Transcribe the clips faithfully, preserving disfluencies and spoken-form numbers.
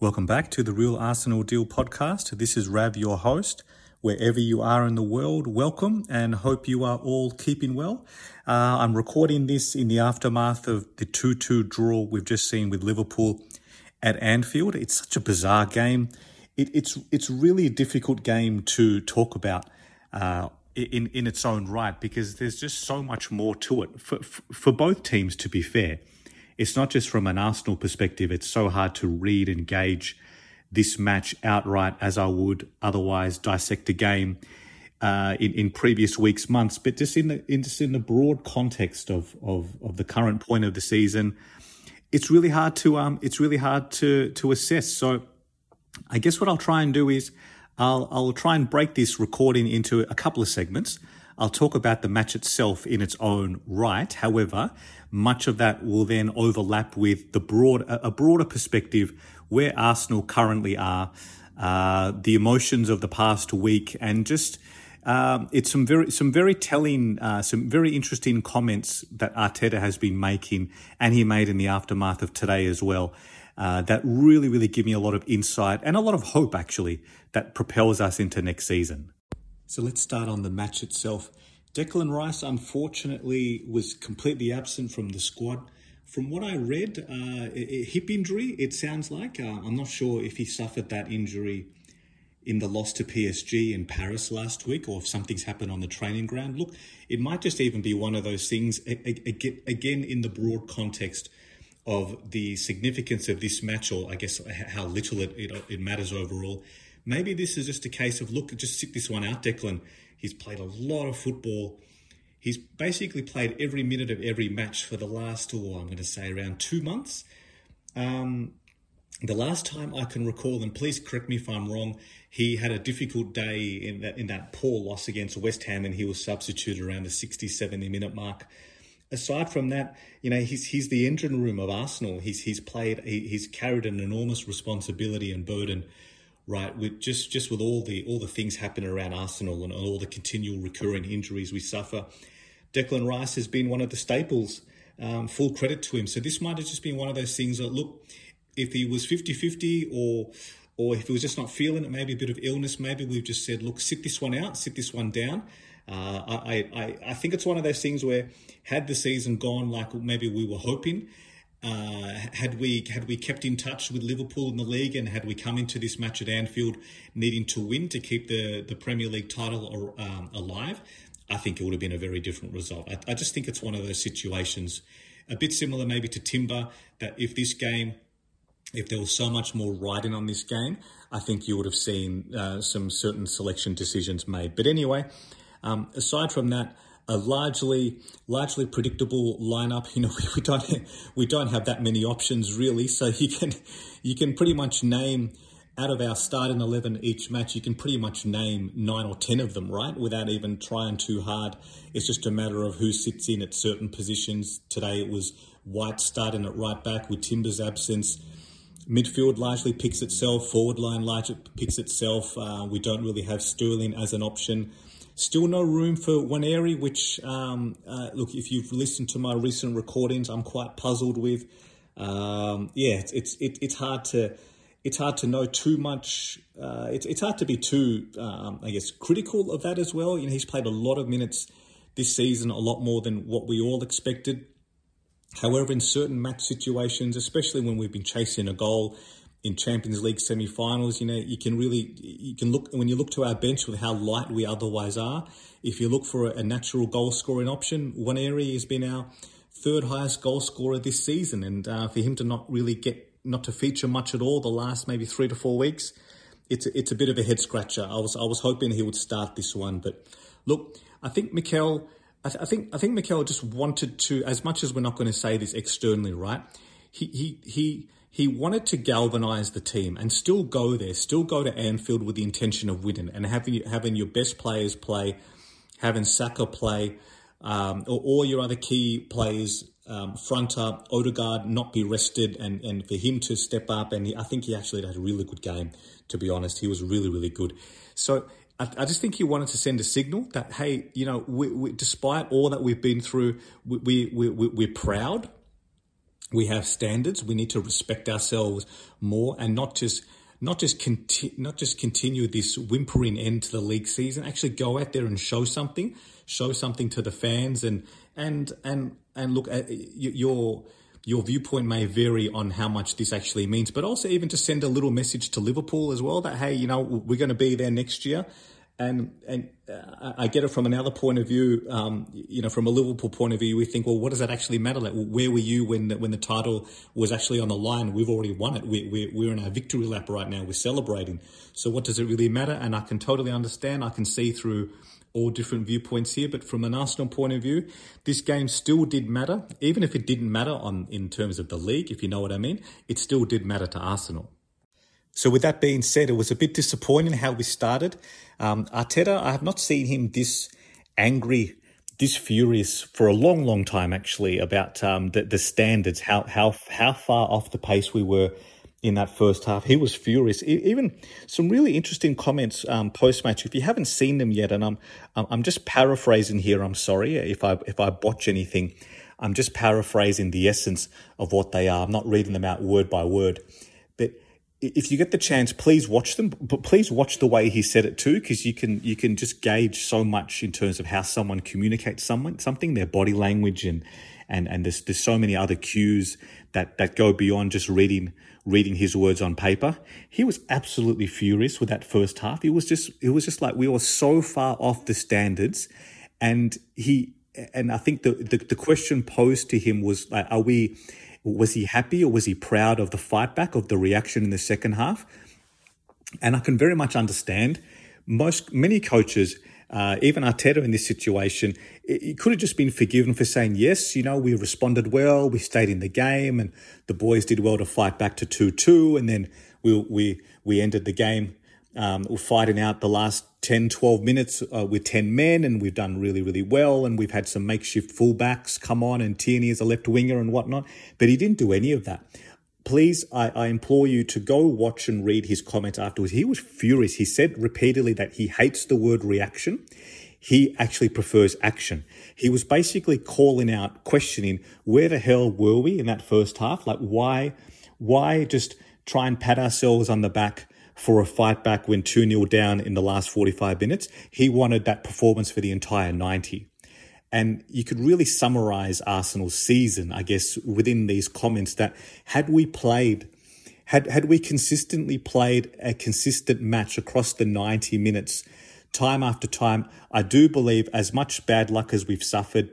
Welcome back to the Real Arsenal Deal podcast. This is Rav, your host. Wherever you are in the world, welcome and hope you are all keeping well. Uh, I'm recording this in the aftermath of the two two draw we've just seen with Liverpool at Anfield. It's such a bizarre game. It, it's it's really a difficult game to talk about uh, in, in its own right because there's just so much more to it for, for both teams, to be fair. It's not just from an Arsenal perspective. It's so hard to read and gauge this match outright as I would otherwise dissect a game uh, in, in previous weeks, months. But just in the in, just in the broad context of, of, of the current point of the season, it's really hard to um it's really hard to to assess. So I guess what I'll try and do is I'll I'll try and break this recording into a couple of segments. I'll talk about the match itself in its own right. However, much of that will then overlap with the broad, a broader perspective where Arsenal currently are, uh, the emotions of the past week, and just um, it's some very, some very telling, uh, some very interesting comments that Arteta has been making, and he made in the aftermath of today as well. Uh, that really, really give me a lot of insight and a lot of hope, actually, that propels us into next season. So let's start on the match itself. Declan Rice, unfortunately, was completely absent from the squad. From what I read, uh, a hip injury, it sounds like. Uh, I'm not sure if he suffered that injury in the loss to P S G in Paris last week or if something's happened on the training ground. Look, it might just even be one of those things, again, in the broad context of the significance of this match, or I guess how little it, it, it matters overall. Maybe this is just a case of, look, just sit this one out, Declan. He's played a lot of football. He's basically played every minute of every match for the last, oh, I'm going to say around two months. Um, the last time I can recall, and please correct me if I'm wrong, he had a difficult day in that in that poor loss against West Ham, and he was substituted around the sixty, seventy minute mark. Aside from that, you know, he's he's the engine room of Arsenal. He's he's played, he, he's carried an enormous responsibility and burden. Right, with just, just with all the all the things happening around Arsenal and all the continual recurring injuries we suffer, Declan Rice has been one of the staples. Um, full credit to him. So this might have just been one of those things that, look, if he was fifty-fifty or or if he was just not feeling it, maybe a bit of illness, maybe we've just said, look, sit this one out, sit this one down. Uh, I, I, I think it's one of those things where had the season gone like maybe we were hoping, Uh, had we had we kept in touch with Liverpool in the league and had we come into this match at Anfield needing to win to keep the, the Premier League title um, alive, I think it would have been a very different result. I, I just think it's one of those situations, a bit similar maybe to Timber, that if this game, if there was so much more riding on this game, I think you would have seen uh, some certain selection decisions made. But anyway, um, aside from that, a largely, largely predictable lineup. You know, we don't we don't have that many options really. So you can you can pretty much name out of our starting eleven each match. You can pretty much name nine or ten of them, right? Without even trying too hard. It's just a matter of who sits in at certain positions. Today it was White starting at right back with Timber's absence. Midfield largely picks itself. Forward line largely picks itself. Uh, we don't really have Sterling as an option. Still no room for Nwaneri, which, um, uh, look, if you've listened to my recent recordings, I'm quite puzzled with. Um, yeah, it's it's it, it's hard to it's hard to know too much. Uh, it's it's hard to be too, um, I guess, critical of that as well. You know, he's played a lot of minutes this season, a lot more than what we all expected. However, in certain match situations, especially when we've been chasing a goal in Champions League semi-finals, you know, you can really, you can look, when you look to our bench with how light we otherwise are, if you look for a, a natural goal scoring option, Nwaneri has been our third highest goal scorer this season. And uh, for him to not really get, not to feature much at all the last maybe three to four weeks, it's a, it's a bit of a head scratcher. I was, I was hoping he would start this one, but look, I think Mikel, I, th- I think, I think Mikel just wanted to, as much as we're not going to say this externally, right? He, he, he, He wanted to galvanise the team and still go there, still go to Anfield with the intention of winning and having having your best players play, having Saka play, um, or all your other key players um, front up, Odegaard not be rested, and, and for him to step up. And he, I think he actually had a really good game, to be honest. He was really, really good. So I, I just think he wanted to send a signal that, hey, you know, we, we, despite all that we've been through, we, we, we, we're proud. We have standards. We need to respect ourselves more and not just not just conti- not just continue this whimpering end to the league season. Actually, go out there and show something, show something to the fans, and and and and look at your. Your viewpoint may vary on how much this actually means, but also even to send a little message to Liverpool as well that, hey, you know, we're going to be there next year. And and uh, I get it from another point of view, um, you know, from a Liverpool point of view, we think, well, what does that actually matter? Like, where were you when the, when the title was actually on the line? We've already won it. We, we, we're in our victory lap right now. We're celebrating. So what does it really matter? And I can totally understand. I can see through all different viewpoints here, but from an Arsenal point of view, this game still did matter. Even if it didn't matter on in terms of the league, if you know what I mean, it still did matter to Arsenal. So with that being said, it was a bit disappointing how we started. Um, Arteta, I have not seen him this angry, this furious for a long, long time actually about um, the, the standards, how how how far off the pace we were in that first half. He was furious. Even some really interesting comments um, post-match. If you haven't seen them yet, and I'm I'm just paraphrasing here. I'm sorry if I if I botch anything. I'm just paraphrasing the essence of what they are. I'm not reading them out word by word. But if you get the chance, please watch them. But please watch the way he said it too, because you can you can just gauge so much in terms of how someone communicates someone something, their body language, and and and there's there's so many other cues that that go beyond just reading. reading his words on paper. He was absolutely furious with that first half. It was just, it was just like we were so far off the standards. And he, and I think the, the, the question posed to him was like, are we, was he happy or was he proud of the fight back, of the reaction in the second half? And I can very much understand most, many coaches, Uh, even Arteta in this situation, it, it could have just been forgiven for saying, yes, you know, we responded well, we stayed in the game, and the boys did well to fight back to two two, and then we we we ended the game. Um, we're fighting out the last ten, twelve minutes uh, with ten men, and we've done really, really well, and we've had some makeshift fullbacks come on, and Tierney as a left winger and whatnot, but he didn't do any of that. Please, I, I implore you to go watch and read his comments afterwards. He was furious. He said repeatedly that he hates the word reaction. He actually prefers action. He was basically calling out, questioning, where the hell were we in that first half? Like, why, why just try and pat ourselves on the back for a fight back when two nil down in the last forty-five minutes? He wanted that performance for the entire ninety. And you could really summarize Arsenal's season, I guess, within these comments that had we played, had, had we consistently played a consistent match across the ninety minutes, time after time, I do believe as much bad luck as we've suffered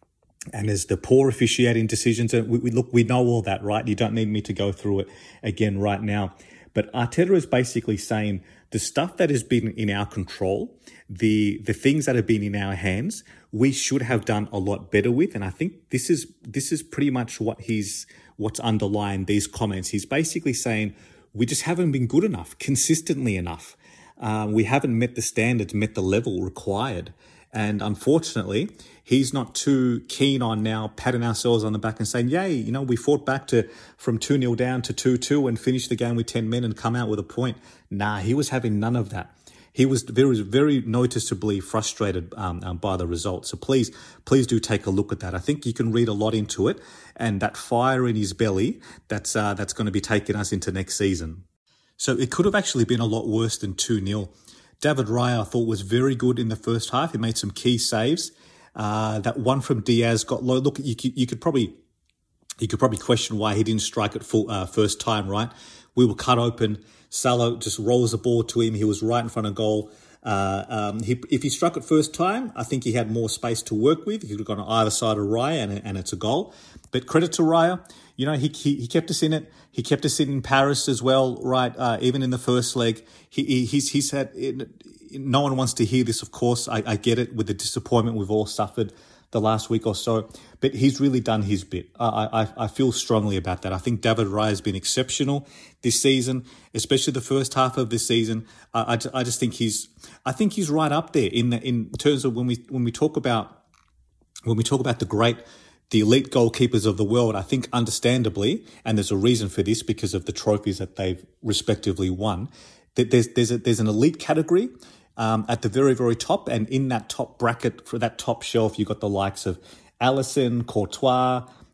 and as the poor officiating decisions, and we, we look, we know all that, right? You don't need me to go through it again right now. But Arteta is basically saying the stuff that has been in our control, the the things that have been in our hands, we should have done a lot better with. And I think this is this is pretty much what he's what's underlying these comments. He's basically saying we just haven't been good enough, consistently enough. Um, we haven't met the standards, met the level required. And unfortunately, he's not too keen on now patting ourselves on the back and saying, yay, you know, we fought back to from two nil down to two two and finished the game with ten men and come out with a point. Nah, he was having none of that. He was very, very noticeably frustrated um, um, by the results. So please, please do take a look at that. I think you can read a lot into it, and that fire in his belly, that's uh, that's going to be taking us into next season. So it could have actually been a lot worse than two nil. David Raya, I thought, was very good in the first half. He made some key saves. Uh, that one from Diaz got low. Look, you could, you could probably you could probably question why he didn't strike it full uh, first time, right? We were cut open. Salah just rolls the ball to him. He was right in front of goal. Uh, um, he, if he struck it first time, I think he had more space to work with. He could have gone on either side of Raya, and, and it's a goal. But credit to Raya. You know, he, he he kept us in it. He kept us in Paris as well, right? Uh, even in the first leg, he, he he's he's had. It, no one wants to hear this, of course. I, I get it with the disappointment we've all suffered the last week or so, but he's really done his bit. I I, I feel strongly about that. I think David Raya has been exceptional this season, especially the first half of this season. I I, I just think he's I think he's right up there in the, in terms of when we when we talk about when we talk about the great. The elite goalkeepers of the world, I think understandably, and there's a reason for this because of the trophies that they've respectively won, that there's there's a, there's an elite category um, at the very, very top, and in that top bracket, for that top shelf, you've got the likes of Alisson, Courtois,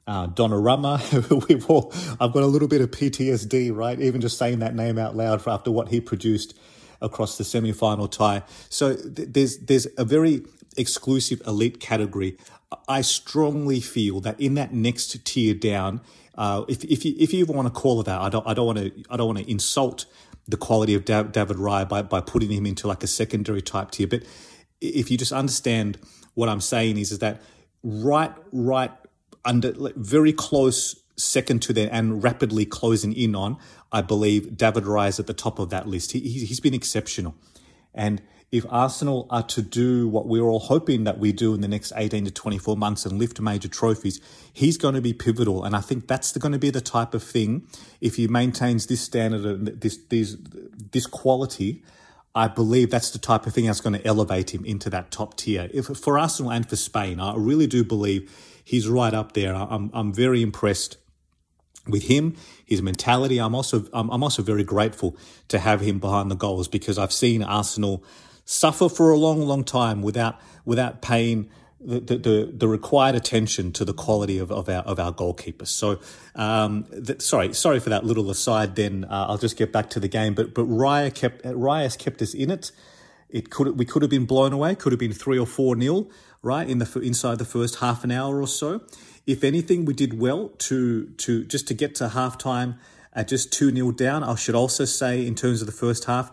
uh, Donnarumma. We've all, I've got a little bit of P T S D, right? Even just saying that name out loud for after what he produced across the semi-final tie. So th- there's there's a very exclusive elite category. I strongly feel that in that next tier down, uh, if if you if you even want to call it that, I don't I don't want to I don't want to insult the quality of da- David Raya by by putting him into like a secondary type tier. But if you just understand what I'm saying is is that right right under like, very close second to them and rapidly closing in on, I believe David Raya is at the top of that list. He, he's been exceptional. And if Arsenal are to do what we're all hoping that we do in the next eighteen to twenty-four months and lift major trophies, he's going to be pivotal. And I think that's going to be the type of thing, if he maintains this standard and this, this, this quality, I believe that's the type of thing that's going to elevate him into that top tier. If for Arsenal and for Spain, I really do believe he's right up there. I'm, I'm very impressed with him, his mentality. I'm also I'm, I'm also very grateful to have him behind the goals, because I've seen Arsenal suffer for a long, long time without without paying the the, the required attention to the quality of, of our of our goalkeepers. So, um, that, sorry, sorry for that little aside. Then uh, I'll just get back to the game. But but Raya kept Raya's kept us in it. It could we could have been blown away. Could have been three or four nil, right, in the inside the first half an hour or so. If anything, we did well to to just to get to halftime at just two nil down. I should also say, in terms of the first half,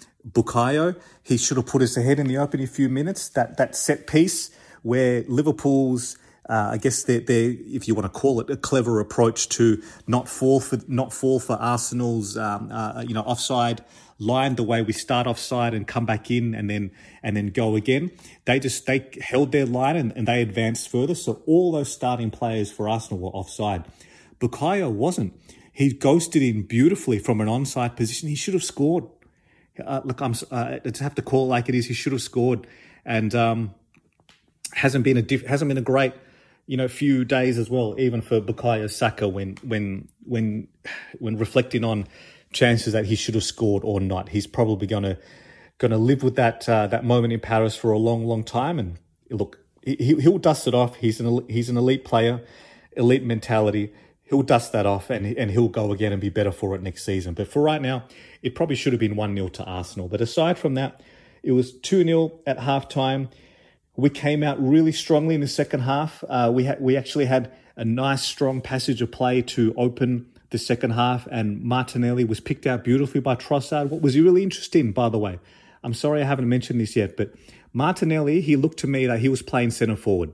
Bukayo, he should have put us ahead in the opening few minutes. That that set piece where Liverpool's, uh, I guess they they if you want to call it a clever approach to not fall for not fall for Arsenal's um, uh, you know offside line, the way we start offside and come back in and then and then go again. They just they held their line and, and they advanced further. So all those starting players for Arsenal were offside. Bukayo wasn't. He ghosted in beautifully from an onside position. He should have scored. Uh, look, I'm uh, I have to call it like it is. He should have scored, and um, hasn't been a diff- hasn't been a great you know few days as well. Even for Bukayo Saka, when when when when reflecting on chances that he should have scored or not, he's probably gonna gonna live with that uh, that moment in Paris for a long, long time. And look, he he'll dust it off. He's an he's an elite player, elite mentality. He'll dust that off and and he'll go again and be better for it next season. But for right now, it probably should have been one nil to Arsenal. But aside from that, it was two nil at halftime. We came out really strongly in the second half. Uh, we had we actually had a nice, strong passage of play to open the second half, and Martinelli was picked out beautifully by Trossard. What was really interesting, by the way, I'm sorry I haven't mentioned this yet, but Martinelli, he looked to me that he was playing centre forward.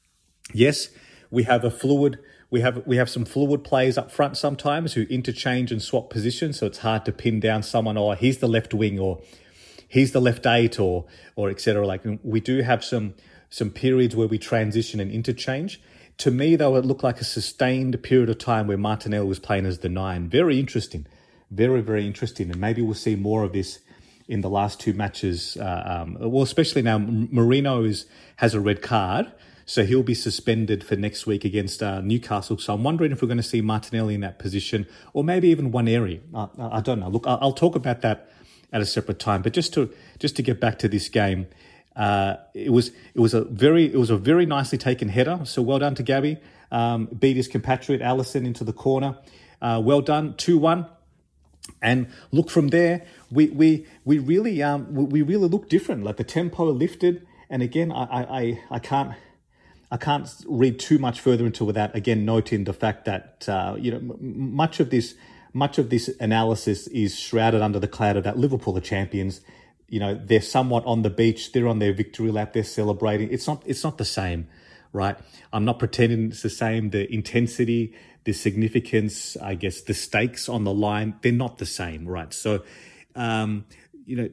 Yes, we have a fluid, we have we have some fluid players up front sometimes who interchange and swap positions, so it's hard to pin down someone, or he's the left wing, or he's the left eight, or or et cetera. Like, we do have some some periods where we transition and interchange. To me, though, it looked like a sustained period of time where Martinelli was playing as the nine. Very interesting. Very, very interesting. And maybe we'll see more of this in the last two matches. Uh, um, well, especially now, Marino is, has a red card, so he'll be suspended for next week against uh, Newcastle. So I'm wondering if we're going to see Martinelli in that position, or maybe even Nwaneri. I, I don't know. Look, I'll talk about that at a separate time. But just to just to get back to this game, Uh, it was it was a very it was a very nicely taken header. So well done to Gabby. Um, beat his compatriot Alisson into the corner. Uh, well done, two one. And look, from there, we we we really um we, we really look different. Like, the tempo lifted. And again, I I I can't I can't read too much further into without again noting the fact that uh, you know m- much of this much of this analysis is shrouded under the cloud of that Liverpool are champions. You know, they're somewhat on the beach. They're on their victory lap. They're celebrating. It's not. It's not the same, right? I'm not pretending it's the same. The intensity, the significance, I guess, the stakes on the line, they're not the same, right? So, um, you know,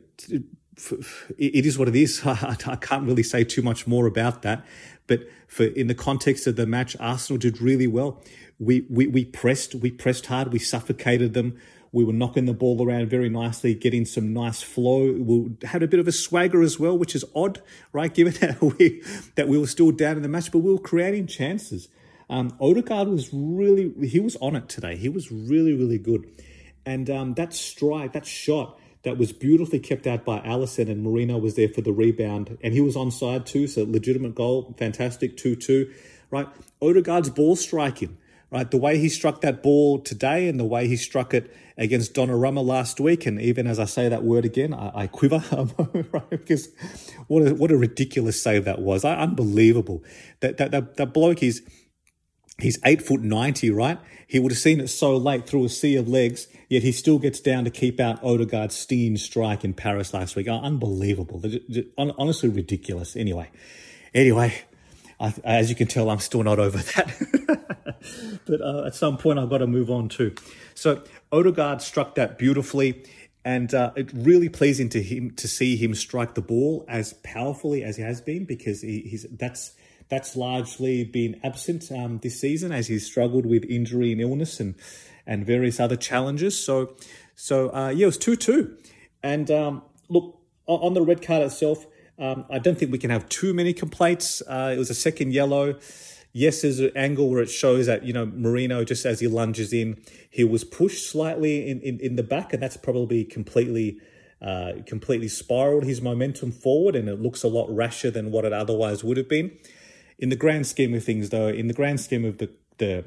it is what it is. I can't really say too much more about that. But for in the context of the match, Arsenal did really well. We we we pressed. We pressed hard. We suffocated them. We were knocking the ball around very nicely, getting some nice flow. We had a bit of a swagger as well, which is odd, right? Given that we that we were still down in the match, but we were creating chances. Um, Odegaard was really, he was on it today. He was really, really good. And um, that strike, that shot, that was beautifully kept out by Alisson, and Marino was there for the rebound. And he was onside too, so legitimate goal, fantastic, two two. right? Odegaard's ball striking, right? The way he struck that ball today and the way he struck it against Donnarumma last week, and even as I say that word again, I, I quiver, right? Because what a, what a ridiculous save that was. I, unbelievable. That, that, that, that bloke is... He's eight foot ninety, right? He would have seen it so late through a sea of legs, yet he still gets down to keep out Odegaard's stinging strike in Paris last week. Oh, unbelievable. Honestly ridiculous. Anyway, anyway, I, as you can tell, I'm still not over that. But uh, at some point, I've got to move on too. So Odegaard struck that beautifully, and uh, it's really pleasing to him to see him strike the ball as powerfully as he has been, because he, he's that's... That's largely been absent um, this season as he's struggled with injury and illness and and various other challenges. So, so uh, yeah, it was two two. And um, look, on the red card itself, um, I don't think we can have too many complaints. Uh, it was a second yellow. Yes, there's an angle where it shows that, you know, Merino, just as he lunges in, he was pushed slightly in, in, in the back, and that's probably completely... Uh, completely spiraled his momentum forward, and it looks a lot rasher than what it otherwise would have been. In the grand scheme of things, though, in the grand scheme of the, the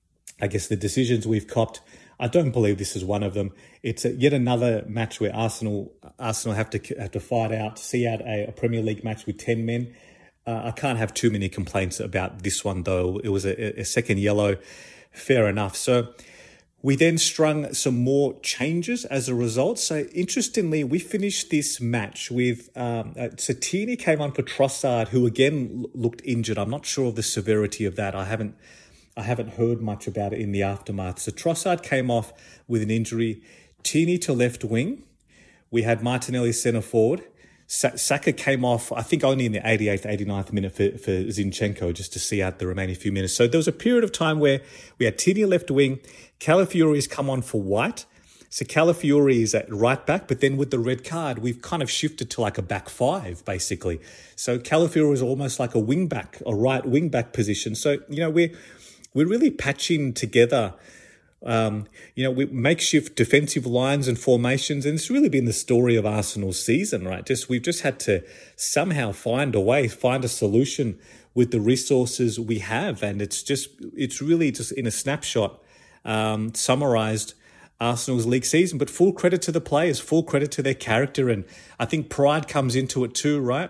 I guess, the decisions we've copped, I don't believe this is one of them. It's a, yet another match where Arsenal Arsenal have to have to fight out, see out a, a Premier League match with ten men. Uh, I can't have too many complaints about this one, though. It was a, a second yellow, fair enough. So we then strung some more changes as a result. So interestingly, we finished this match with, um, uh, so Tierney came on for Trossard, who again looked injured. I'm not sure of the severity of that. I haven't, I haven't heard much about it in the aftermath. So Trossard came off with an injury. Tierney to left wing. We had Martinelli centre forward. Saka came off, I think, only in the eighty-eighth, eighty-ninth minute for, for Zinchenko, just to see out the remaining few minutes. So there was a period of time where we had Tierney left wing, Calafiori's come on for White. So Calafiori is at right back, but then with the red card, we've kind of shifted to like a back five, basically. So Calafiori is almost like a wing back, a right wing back position. So, you know, we're, we're really patching together Um, you know, we makeshift defensive lines and formations, and it's really been the story of Arsenal's season, right? Just we've just had to somehow find a way, find a solution with the resources we have, and it's just it's really just in a snapshot um, summarised Arsenal's league season. But full credit to the players, full credit to their character, and I think pride comes into it too, right?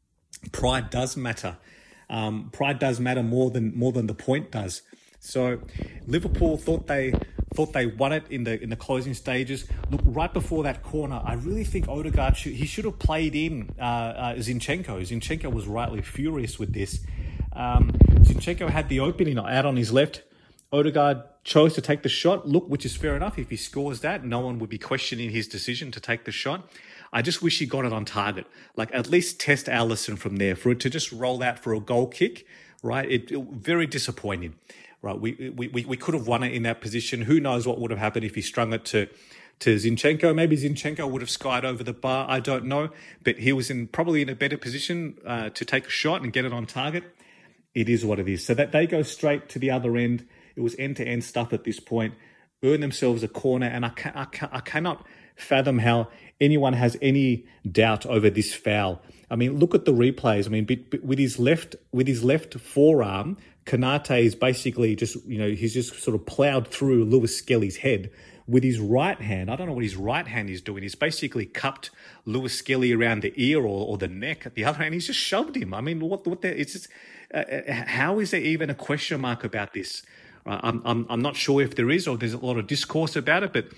Pride does matter. Um, pride does matter more than more than the point does. So Liverpool thought they thought they won it in the in the closing stages. Look, right before that corner, I really think Odegaard should, he should have played in uh, uh, Zinchenko. Zinchenko was rightly furious with this. Um, Zinchenko had the opening out on his left. Odegaard chose to take the shot. Look, which is fair enough. If he scores that, no one would be questioning his decision to take the shot. I just wish he got it on target. Like, at least test Alisson from there. For it to just roll out for a goal kick, right? It, it very disappointing. Right, we, we we could have won it in that position. Who knows what would have happened if he strung it to, to Zinchenko? Maybe Zinchenko would have skied over the bar. I don't know. But he was in probably in a better position uh, to take a shot and get it on target. It is what it is. So that they go straight to the other end. It was end-to-end stuff at this point. Earn themselves a corner. And I, can, I, can, I cannot fathom how anyone has any doubt over this foul. I mean, look at the replays. I mean, with his left with his left forearm, Konate is basically just, you know, he's just sort of ploughed through Lewis Skelly's head. With his right hand, I don't know what his right hand is doing. He's basically cupped Lewis Skelly around the ear or, or the neck at the other hand. He's just shoved him. I mean, what? What? The, it's just, uh, how is there even a question mark about this? Uh, I'm, I'm, I'm not sure if there is, or there's a lot of discourse about it, but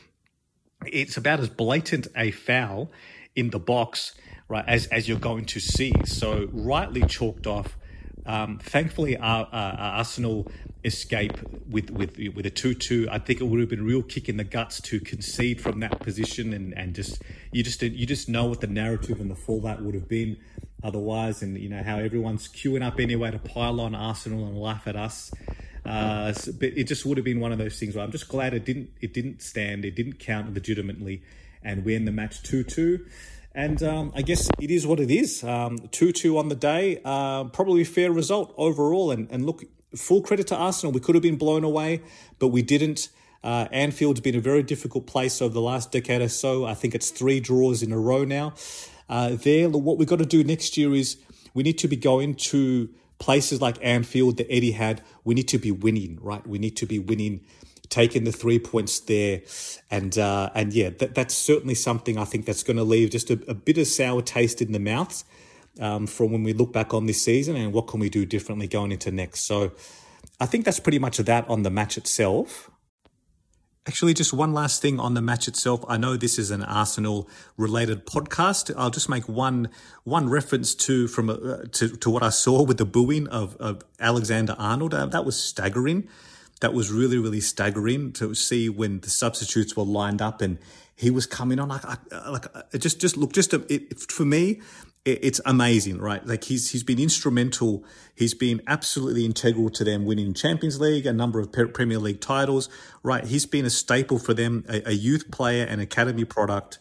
it's about as blatant a foul in the box, right, as as you're going to see. So rightly chalked off. Um, thankfully, our, our, our Arsenal escape with with with a two two. I think it would have been a real kick in the guts to concede from that position, and, and just you just you just know what the narrative and the fallout would have been otherwise, and you know how everyone's queuing up anyway to pile on Arsenal and laugh at us. Uh, so, but it just would have been one of those things where I'm just glad it didn't it didn't stand, it didn't count legitimately, and we end the match two two. And um, I guess it is what it is. Um, two two on the day, uh, probably a fair result overall. And, and look, full credit to Arsenal. We could have been blown away, but we didn't. Uh, Anfield's been a very difficult place over the last decade or so. I think it's three draws in a row now. Uh, there, what we've got to do next year is we need to be going to places like Anfield, the Etihad, we need to be winning, right? We need to be winning, taking the three points there. And, uh, and yeah, that, that's certainly something I think that's going to leave just a, a bit of sour taste in the mouth um, from when we look back on this season and what can we do differently going into next. So I think that's pretty much that on the match itself. Actually, just one last thing on the match itself. I know this is an Arsenal-related podcast. I'll just make one one reference to from uh, to to what I saw with the booing of, of Alexander Arnold. Uh, that was staggering. That was really, really staggering to see when the substitutes were lined up and he was coming on. Like, I, like it just just look just a, it, for me. It's amazing, right? Like he's he's been instrumental. He's been absolutely integral to them winning Champions League, a number of Premier League titles, right? He's been a staple for them, a, a youth player, an academy product.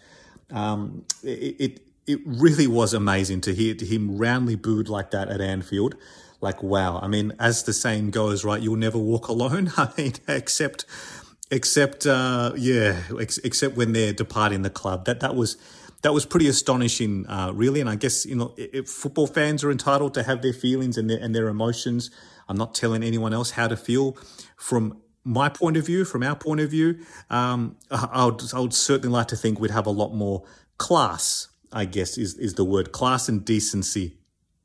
Um, it, it it really was amazing to hear him roundly booed like that at Anfield. Like, wow. I mean, as the saying goes, right? You'll never walk alone. I mean, except, except, uh, yeah, ex- except when they're departing the club. That that was. That was pretty astonishing, uh, really. And I guess, you know, if football fans are entitled to have their feelings and their, and their emotions. I'm not telling anyone else how to feel. From my point of view, from our point of view, um, I, would, I would certainly like to think we'd have a lot more class, I guess, is, is the word, class and decency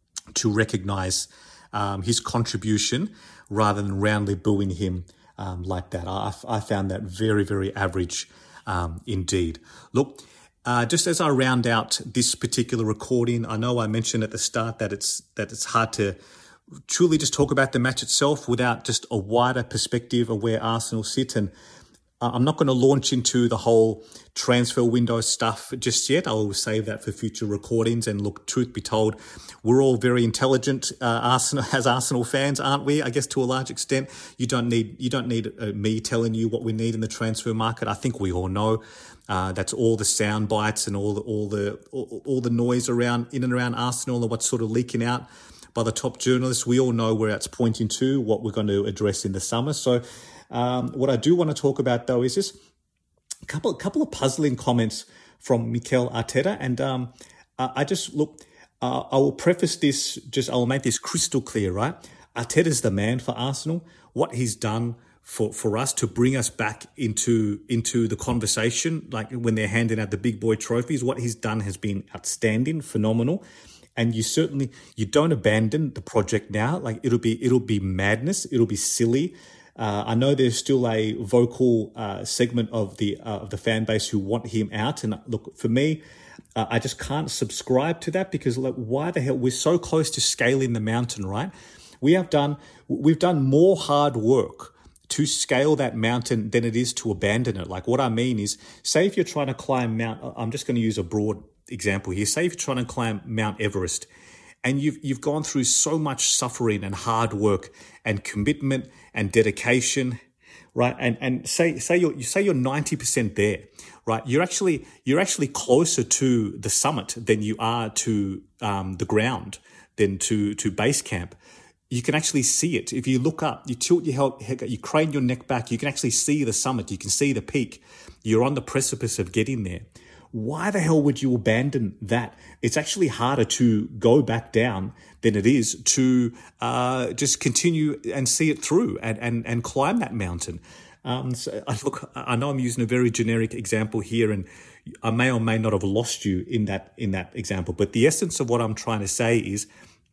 to recognise um, his contribution rather than roundly booing him um, like that. I, I found that very, very average um, indeed. Look, Uh, just as I round out this particular recording, I know I mentioned at the start that it's that it's hard to truly just talk about the match itself without just a wider perspective of where Arsenal sit. And I'm not going to launch into the whole transfer window stuff just yet. I'll save that for future recordings. And look, truth be told, we're all very intelligent uh, Arsenal as Arsenal fans, aren't we? I guess to a large extent, you don't need you don't need uh, me telling you what we need in the transfer market. I think we all know. Uh, that's all the sound bites and all the all the all, all the noise around in and around Arsenal and what's sort of leaking out by the top journalists. We all know where it's pointing to, what we're going to address in the summer. So, um, what I do want to talk about though is just a couple a couple of puzzling comments from Mikel Arteta, and um, I just look. Uh, I will preface this. Just I will make this crystal clear. Right, Arteta's the man for Arsenal. What he's done for, for us to bring us back into into the conversation, like when they're handing out the big boy trophies, what he's done has been outstanding, phenomenal. And you certainly, you don't abandon the project now. Like it'll be, it'll be madness. It'll be silly. Uh, I know there's still a vocal uh, segment of the uh, of the fan base who want him out. And look, for me, uh, I just can't subscribe to that because like, why the hell? We're so close to scaling the mountain, right? We have done, we've done more hard work to scale that mountain than it is to abandon it. Like what I mean is, say if you're trying to climb Mount, I'm just going to use a broad example here. Say if you're trying to climb Mount Everest and you've you've gone through so much suffering and hard work and commitment and dedication, right? And and say say you're you say you're ninety percent there, right? You're actually you're actually closer to the summit than you are to um, the ground, than to to base camp. You can actually see it. If you look up, you tilt your head, you crane your neck back, you can actually see the summit. You can see the peak. You're on the precipice of getting there. Why the hell would you abandon that? It's actually harder to go back down than it is to uh, just continue and see it through and, and, and climb that mountain. Um, so I, look, I know I'm using a very generic example here, and I may or may not have lost you in that in that example. But the essence of what I'm trying to say is,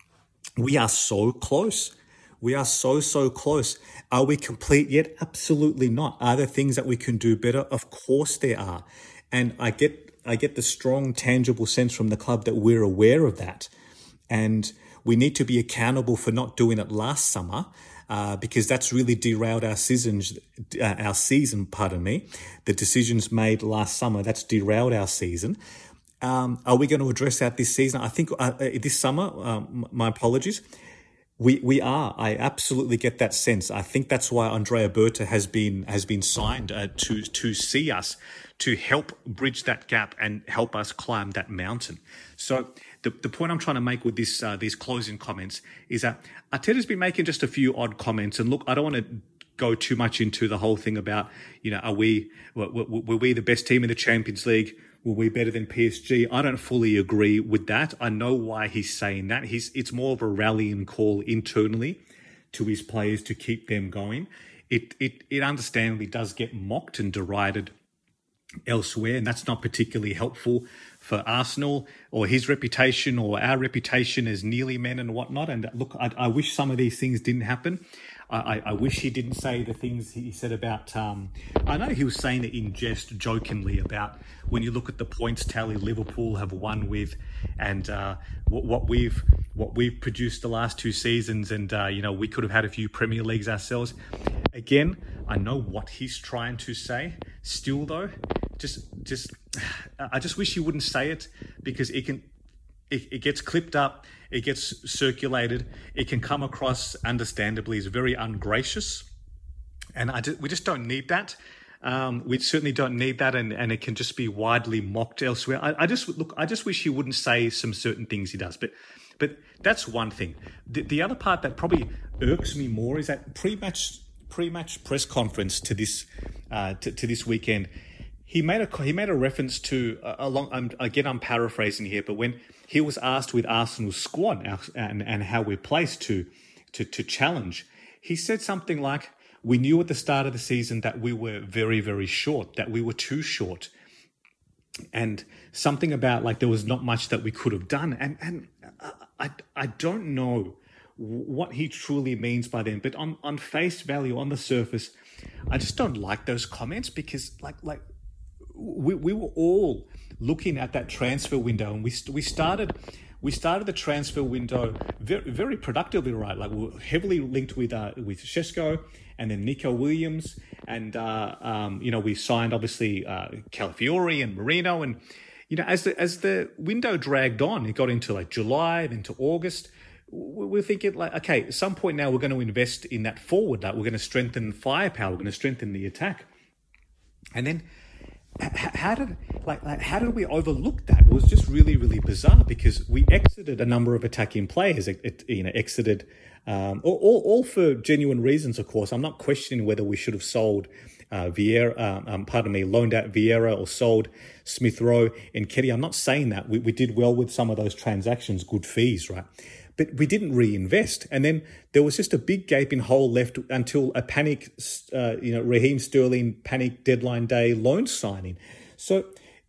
we are so close. We are so, so close. Are we complete yet? Absolutely not. Are there things that we can do better? Of course there are. And I get I get the strong, tangible sense from the club that we're aware of that. And we need to be accountable for not doing it last summer uh, because that's really derailed our seasons, uh, our season, pardon me. The decisions made last summer, that's derailed our season. Um, are we going to address that this season? I think uh, this summer, um, my apologies, we we are. I absolutely get that sense. I think that's why Andrea Berta has been has been signed uh, to to see us, to help bridge that gap and help us climb that mountain. So the the point I'm trying to make with this uh, these closing comments is that Arteta's been making just a few odd comments. And look, I don't want to go too much into the whole thing about, you know, are we were, were we the best team in the Champions League? were we better than P S G? I don't fully agree with that. I know why he's saying that. He's it's more of a rallying call internally to his players to keep them going. It it it understandably does get mocked and derided elsewhere, and that's not particularly helpful for Arsenal or his reputation or our reputation as nearly men and whatnot. And look, I, I wish some of these things didn't happen. I, I wish he didn't say the things he said about, um, I know he was saying it in jest, jokingly, about when you look at the points tally Liverpool have won with, and uh, what, what we've what we've produced the last two seasons, and uh, you know, we could have had a few Premier Leagues ourselves. Again, I know what he's trying to say. Still, though, just just I just wish he wouldn't say it, because it can. It, it gets clipped up, it gets circulated, it can come across understandably as very ungracious, and I just, we just don't need that. Um, we certainly don't need that, and, and it can just be widely mocked elsewhere. I, I just look, I just wish he wouldn't say some certain things he does, but but that's one thing. The, the other part that probably irks me more is that pre-match pre-match press conference to this uh, to, to this weekend. He made a he made a reference to uh, along. Um, again, I'm paraphrasing here, but when he was asked with Arsenal's squad and and how we're placed to to to challenge, he said something like, "We knew at the start of the season that we were very very short, that we were too short," and something about like there was not much that we could have done. And and I I don't know what he truly means by them, but on on face value, on the surface, I just don't like those comments, because like like. We we were all looking at that transfer window, and we we started we started the transfer window very very productively, right? Like we were heavily linked with uh, with Šeško, and then Nico Williams, and uh, um, you know, we signed obviously uh, Calafiori and Marino, and you know, as the as the window dragged on, it got into like July, then to August. We're thinking like, okay, at some point now we're going to invest in that forward, like we're going to strengthen firepower, we're going to strengthen the attack, and then. How did like, like how did we overlook that? It was just really really bizarre, because we exited a number of attacking players. It, it you know exited um, all, all all for genuine reasons, of course. I'm not questioning whether we should have sold uh, Vieira, um, um, pardon me, loaned out Vieira or sold Smith Rowe and Nketiah. I'm not saying that. We we did well with some of those transactions, good fees, right? But we didn't reinvest, and then there was just a big gaping hole left until a panic, uh, you know, Raheem Sterling panic deadline day loan signing. So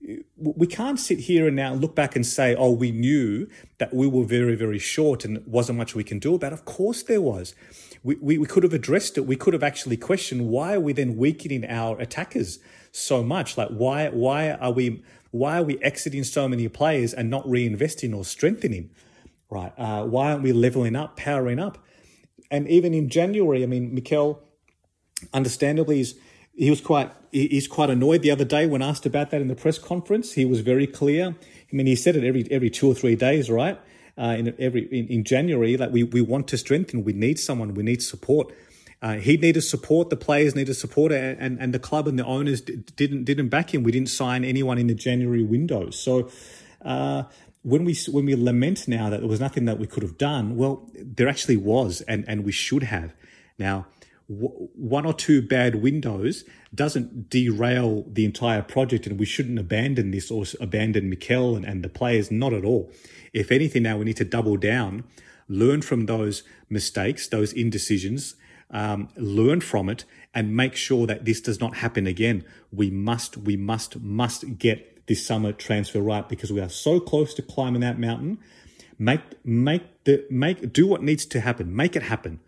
we can't sit here and now look back and say, "Oh, we knew that we were very, very short, and wasn't much we can do about it." Of course, there was. We, we we could have addressed it. We could have actually questioned, why are we then weakening our attackers so much? Like why why are we why are we exiting so many players and not reinvesting or strengthening? Right. Uh, why aren't we leveling up, powering up? And even in January, I mean, Mikel, understandably, is he was quite he's quite annoyed the other day when asked about that in the press conference. He was very clear. I mean, he said it every every two or three days, right? Uh, in every in, in January, like we we want to strengthen, we need someone, we need support. Uh, he needed support. The players needed support, and, and and the club and the owners didn't didn't back him. We didn't sign anyone in the January window, so. Uh, When we when we lament now that there was nothing that we could have done, well, there actually was, and, and we should have. Now, w- one or two bad windows doesn't derail the entire project, and we shouldn't abandon this or abandon Mikel and, and the players, not at all. If anything, now we need to double down, learn from those mistakes, those indecisions, um, learn from it, and make sure that this does not happen again. We must, we must, must get this summer transfer right, because we are so close to climbing that mountain. Make make the make do what needs to happen. Make it happen.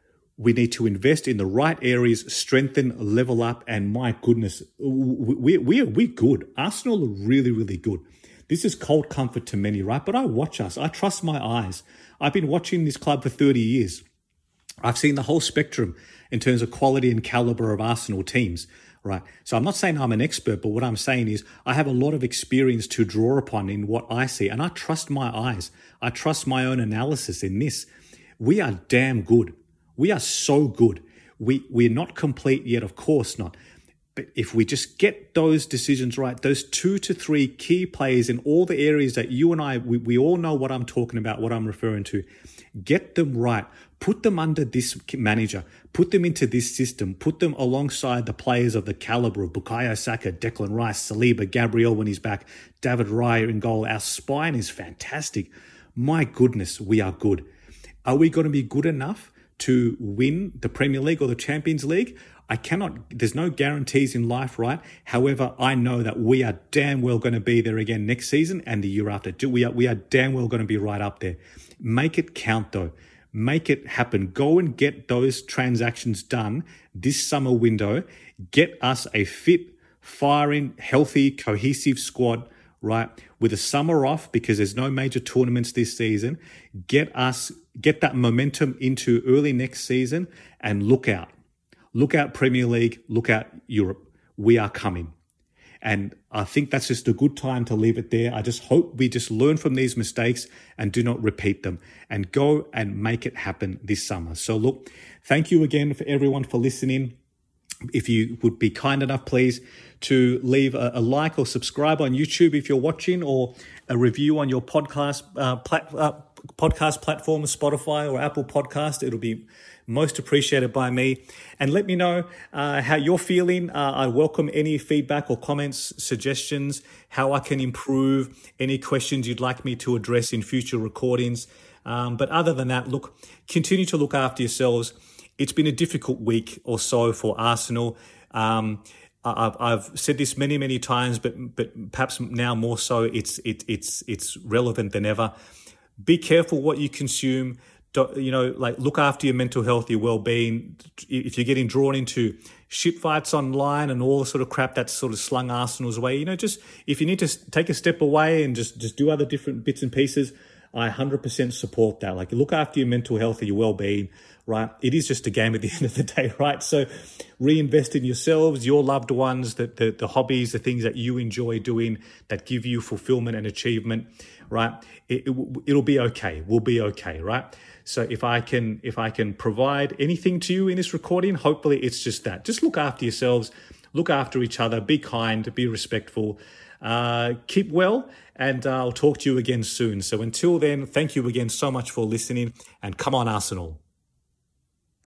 We need to invest in the right areas, strengthen, level up, and my goodness, we we are we good. Arsenal are really really good. This is cold comfort to many, right? But I watch us. I trust my eyes. I've been watching this club for thirty years. I've seen the whole spectrum in terms of quality and caliber of Arsenal teams. Right. So I'm not saying I'm an expert, but what I'm saying is I have a lot of experience to draw upon in what I see. And I trust my eyes. I trust my own analysis in this. We are damn good. We are so good. We, we're not complete yet, of course not. But if we just get those decisions right, those two to three key players in all the areas that you and I, we, we all know what I'm talking about, what I'm referring to, get them right, Put them under this manager. Put them into this system. Put them alongside the players of the caliber of Bukayo Saka, Declan Rice, Saliba, Gabriel when he's back, David Raya in goal. Our spine is fantastic. My goodness, we are good. Are we going to be good enough to win the Premier League or the Champions League? I cannot, there's no guarantees in life, right? However, I know that we are damn well going to be there again next season and the year after. We are, we are damn well going to be right up there. Make it count though. Make it happen. Go and get those transactions done this summer window. Get us a fit, firing, healthy, cohesive squad, right? With the summer off because there's no major tournaments this season. Get us, get that momentum into early next season and look out. Look out Premier League, look out Europe. We are coming. And I think that's just a good time to leave it there. I just hope we just learn from these mistakes and do not repeat them and go and make it happen this summer. So look, thank you again for everyone for listening. If you would be kind enough, please, to leave a, a like or subscribe on YouTube if you're watching, or a review on your podcast uh, plat, uh, podcast platform, Spotify or Apple Podcast. It'll be most appreciated by me. And let me know uh, how you're feeling. Uh, I welcome any feedback or comments, suggestions, how I can improve, any questions you'd like me to address in future recordings. Um, but other than that, look, continue to look after yourselves. It's been a difficult week or so for Arsenal. Um, I've, I've said this many, many times, but but perhaps now more so, it's it, it's it's relevant than ever. Be careful what you consume. You know, like look after your mental health, your well-being. If you're getting drawn into shit fights online and all the sort of crap that's sort of slung Arsenal's way, you know, just if you need to take a step away and just, just do other different bits and pieces, I one hundred percent support that. Like look after your mental health and your well-being, right? It is just a game at the end of the day, right? So reinvest in yourselves, your loved ones, the, the, the hobbies, the things that you enjoy doing that give you fulfillment and achievement, right? It, it, it'll be okay. We'll be okay, right? So if I can, if I can provide anything to you in this recording, hopefully it's just that. Just look after yourselves, look after each other, be kind, be respectful, uh, keep well, and uh, I'll talk to you again soon. So until then, thank you again so much for listening, and come on, Arsenal.